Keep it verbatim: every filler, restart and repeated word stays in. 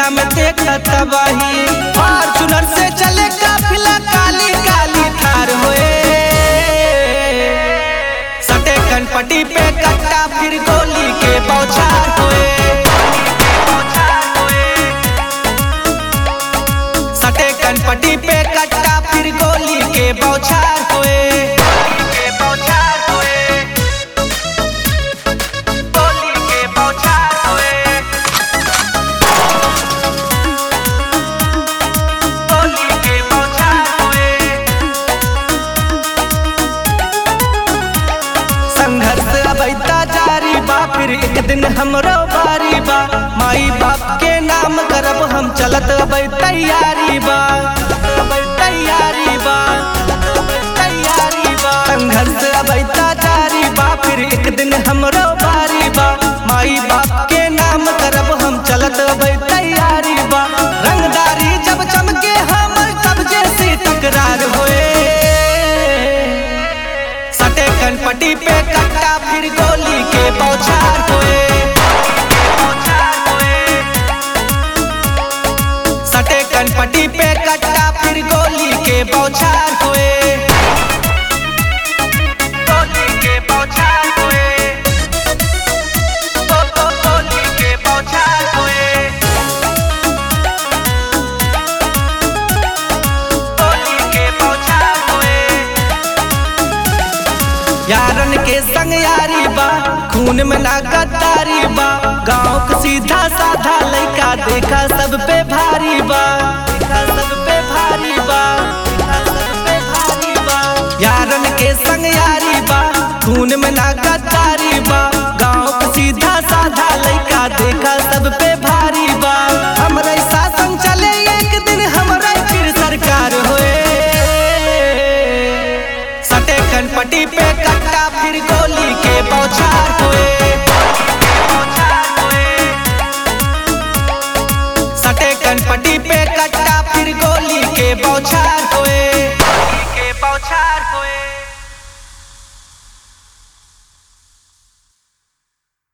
दुनिया में देखा तबाही। फॉर्च्यूनर से चले काफिला काली काली थार होए, सटे कनपटी पे कट्टा फिर गोली के बौछार होए। सटे कनपटी पे कट्टा फिर गोली के बौछार होए। संघर्ष अबैता जारी बा, फिर एक दिन हमरो बारी बा। माई बाप के नाम करब हम चलत अबै तैयारी बा, अबै तैयारी बा, तैयारी बा। संघर्ष अबैता जारी बा, फिर एक दिन हमरो बारी बा। माई बाप के नाम करब हम चलत अबै तैयारी बा। रंगदारी जब चमके हमर तब जैसी टकरार होए, सटे कनपटी पे कट्टा फिर गोली के बौछार होए। सटे कनपटी पे कट्टा फिर गोली के बौछार होए। गोली के बौछार होए, गोली के बौछार होए, गोली के बौछार होए। यारन के संग यारी बा, खून में ना गद्दारी बा। गाँव के सीधा साधा लइका देखा सब पे भारी बा, देखा सब पे भारी बा, देखा सब पे भारी बा। यारन के संग यारी बा, खून में ना गद्दारी बा। गाँव के सीधा साधा लइका देखा सब पे भारी बा। हमरा शासन चले एक दिन हमरा फिर सरकार होए, सटे कनपटी पे कट्टा फिर गोली के बौछार होए। सटे कनपटी पे कट्टा फिर गोली के बौछार होए, के बौछार होए।